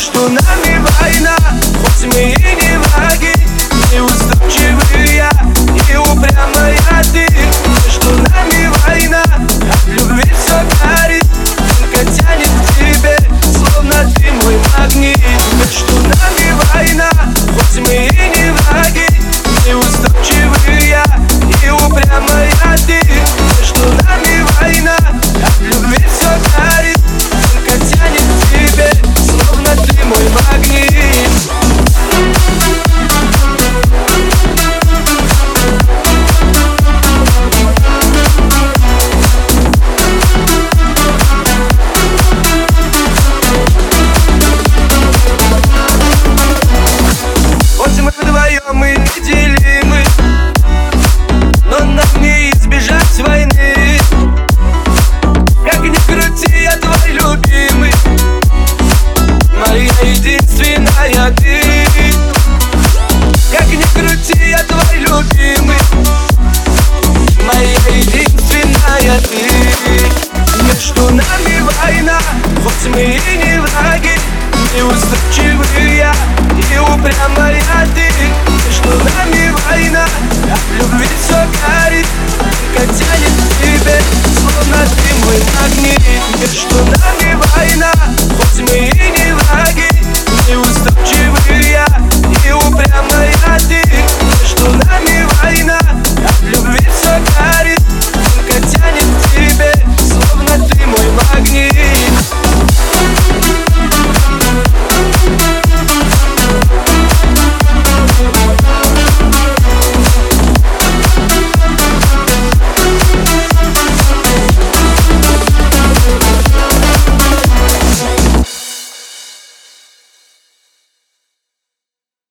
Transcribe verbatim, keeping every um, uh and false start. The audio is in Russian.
Между нами война, хоть мы и не враги, неуступчивые и упрямая ты. Между нами война, от любви все горит, только тянет к тебе, словно ты мой магнит. Между нами война, хоть мы и не враги, неуступчивые и упрямая ты. Между нами война, от любви все горит, только тянет к тебе, словно ты мой магнит. Хоть мы вдвоем мы неделимы, но нам не избежать войны. Как ни крути, я твой любимый, моя единственная ты. Как ни крути, я твой любимый, моя единственная ты. Между нами война, хоть мы и не враги, неуступчивые и упрямая ты. Между нами война, от любви все горит, только тянет к тебе, словно ты мой магнит. Между нами война,